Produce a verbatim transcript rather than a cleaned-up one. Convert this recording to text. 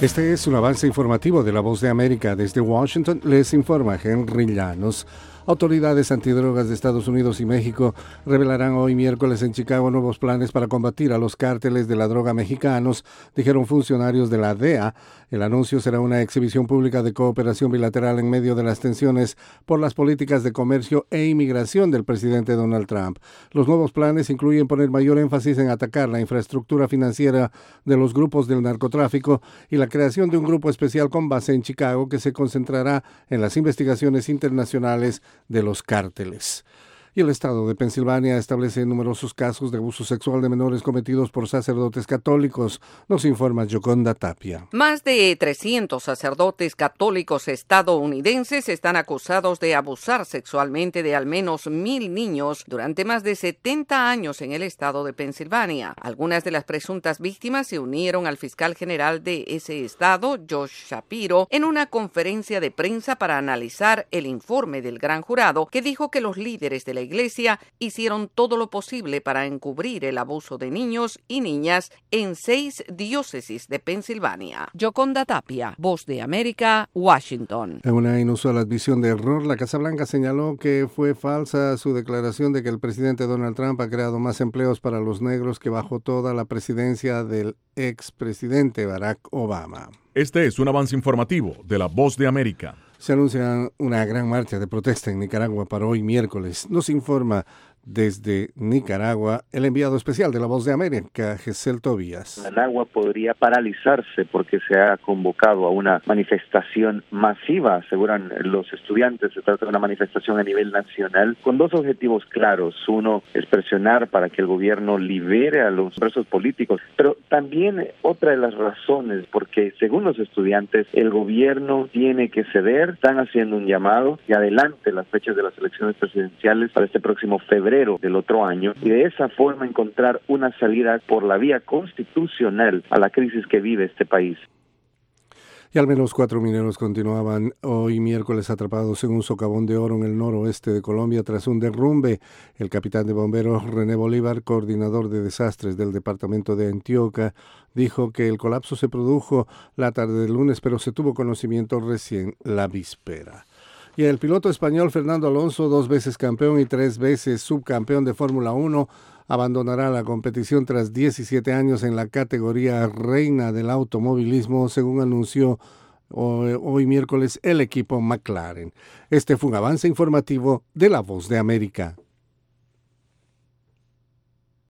Este es un avance informativo de La Voz de América. Desde Washington les informa Henry Llanos. Autoridades antidrogas de Estados Unidos y México revelarán hoy miércoles en Chicago nuevos planes para combatir a los cárteles de la droga mexicanos, dijeron funcionarios de la D E A. El anuncio será una exhibición pública de cooperación bilateral en medio de las tensiones por las políticas de comercio e inmigración del presidente Donald Trump. Los nuevos planes incluyen poner mayor énfasis en atacar la infraestructura financiera de los grupos del narcotráfico y la creación de un grupo especial con base en Chicago que se concentrará en las investigaciones internacionales de los cárteles. Y el estado de Pensilvania establece numerosos casos de abuso sexual de menores cometidos por sacerdotes católicos, nos informa Yoconda Tapia. Más de trescientos sacerdotes católicos estadounidenses están acusados de abusar sexualmente de al menos mil niños durante más de setenta años en el estado de Pensilvania. Algunas de las presuntas víctimas se unieron al fiscal general de ese estado, Josh Shapiro, en una conferencia de prensa para analizar el informe del gran jurado que dijo que los líderes de la Iglesia hicieron todo lo posible para encubrir el abuso de niños y niñas en seis diócesis de Pensilvania. Yoconda Tapia, Voz de América, Washington. En una inusual admisión de error, la Casa Blanca señaló que fue falsa su declaración de que el presidente Donald Trump ha creado más empleos para los negros que bajo toda la presidencia del expresidente Barack Obama. Este es un avance informativo de la Voz de América. Se anuncia una gran marcha de protesta en Nicaragua para hoy miércoles. Nos informa desde Nicaragua el enviado especial de La Voz de América, Gesel Tobías. Managua podría paralizarse porque se ha convocado a una manifestación masiva, aseguran los estudiantes. Se trata de una manifestación a nivel nacional con dos objetivos claros. Uno es presionar para que el gobierno libere a los presos políticos, pero también otra de las razones porque según los estudiantes el gobierno tiene que ceder. Están haciendo un llamado y adelante las fechas de las elecciones presidenciales para este próximo febrero del otro año y de esa forma encontrar una salida por la vía constitucional a la crisis que vive este país. Y al menos cuatro mineros continuaban hoy miércoles atrapados en un socavón de oro en el noroeste de Colombia tras un derrumbe. El capitán de bomberos René Bolívar, coordinador de desastres del departamento de Antioquia, dijo que el colapso se produjo la tarde del lunes, pero se tuvo conocimiento recién la víspera. Y el piloto español Fernando Alonso, dos veces campeón y tres veces subcampeón de Fórmula uno, abandonará la competición tras diecisiete años en la categoría reina del automovilismo, según anunció hoy, hoy miércoles el equipo McLaren. Este fue un avance informativo de La Voz de América.